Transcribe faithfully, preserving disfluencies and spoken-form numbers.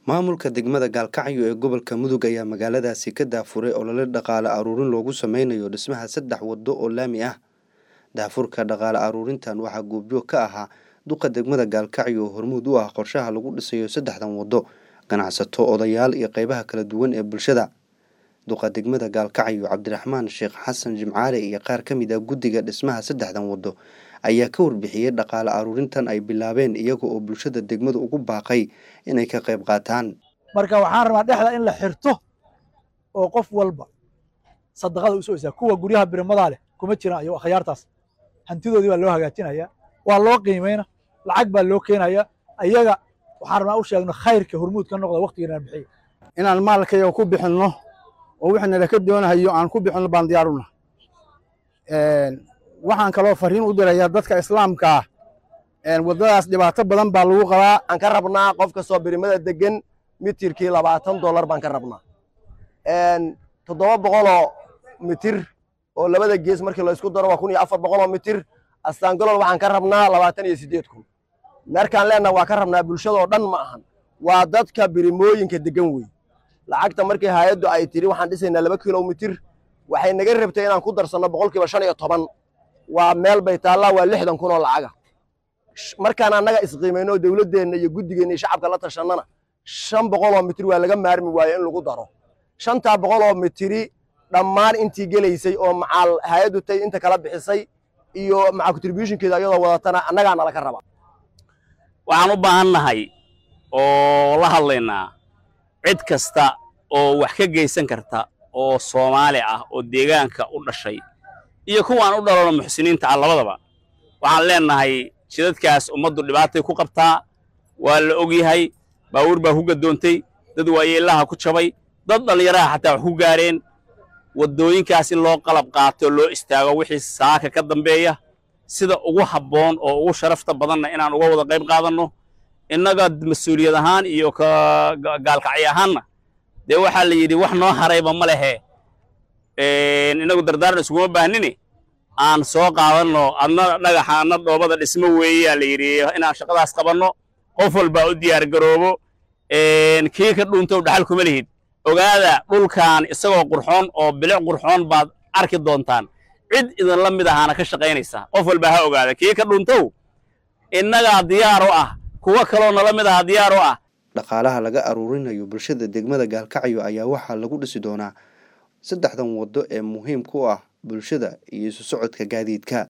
Maamulka degmada Gaalkacyo ee gobolka Mudug ayaa magaaladaasi ka daafuray olole dhaqaale aruurin loogu sameynayo dhismaha saddex wado oo laami ah. Daafurka dhaqaale aruurintan waxaa goobjoog ka ahaa duqa degmada Gaalkacyo oo hormuud u ah qorshaha lagu dhisayo saddexdan wado, ganacsato, odayaal iyo qaybaha kala duwan ee bulshada. Duqa degmada Gaalkacyo Cabdiraxmaan Sheekh Xasan Jimcaale iyo qaar ka mid ah guddiga dhismaha saddexdan wado ayaa ka warbixiyay dhaqaale aruurintan ay bilaabeen iyaga oo bulshada degmada ugu baaqay inay ka qayb qaataan. Marka waxaan rabaa dhexda in la xirto oo qof walba sadaqada u soo isaa kuwa guryaha birimada leh kuma jiraan iyo khiyaartaas hantidoodii baa loo hagaajinaya, waa loo qiimeeyna, lacag baa loo keenaya. ayaga waxaan rabaa u sheegno khayrka hormuud ka noqda waqtigeena bixiyo inaan maalkayga ku bixinno oo wixii la ka doonayo aan ku bixinno baan diyaar u nahay. een waxaan kaloo fariin u dirayaa dadka islaamka ah een wadadaas dhibaato badan baa lagu qabaa. aan ka rabnaa qof ka soo birimada degan mitirkii labaatan dollar baan ka rabnaa. een toddoba boqol oo mitir oo labada gees markii la isku daro waa kun iyo afar boqol oo mitir. astaangalool waxaan ka rabnaa labaatan iyo siddeed kun. markaan leenahay waa ka rabnaa bulshada oo dhan ma ahan, waa dadka birimooyinka degan wey. lacagta markii hay'addu ay tiri waxaan dhisaynaa laba kilomitir, waxay naga rabtay inaan ku darsanno boqolkiiba shan iyo toban. waa meel bay taallaa, waa lixdan kun oo lacaga. markaan annaga isqiimayno dawladdeenna iyo guddigeenna iyo shacabka la tashannana shan boqol oo mitir waa laga maarmi waaye in lagu daro. shantaa boqol oo mitiri dhammaan intii gelaysay oo macaal hay'addu tay inta kala bixisay iyo maca contributionkeeda iyadoo wadatana annagaa nala ka raba. waxaan u baahannahay oo la hadlaynaa cid kasta oo wax ka geysan karta oo Soomaali ah oo deegaanka u dhashay iyo kuwaan u dhalano muxsiniinta ah labadaba. waxaan leenahay jidadkaas ummaddu dhibaatay ku qabtaa, waa la og yahay. baawur baa ku gadoontay, dad waayeelaha ku jabay, dad dhalinyaraha xataa wax ku gaareen. wadooyinkaas in loo qalab qaato loo istaago wixii saaka ka dambeeya sida ugu habboon oo ugu sharafta badanna inaan uga wada qayb qaadanno innaga mas'uuliyad ahaan iyo ka gaalkacyo ahaanna. dee waxaa la yidhi wax noo harayba ma lehe innagu dardaaran iskuma baahnini aan soo qaadanno adna dhagaxa adna dhoobada dhismo weeyaa la yidhi inaan shaqadaas qabanno. qof walbaa u diyaar garoobo. kii ka dhuuntow dhaxal kuma lihid. ogaada dhulkan isagoo qurxoon oo bilic qurxoon baad arki doontaan. cid idin la mid ahaana ka shaqaynaysa. qof walba ha ogaada kii ka dhuntow innagaa diyaar u ah, kuwa kaloo nala mid aha diyaar u ah. Dhaqaalaha laga aruurinayo bulshada degmada Gaalkacyo ayaa waxaa lagu dhisi doonaa saddexdan wado ee muhiimka u ah bulshada iyo isu socodka gaadiidka.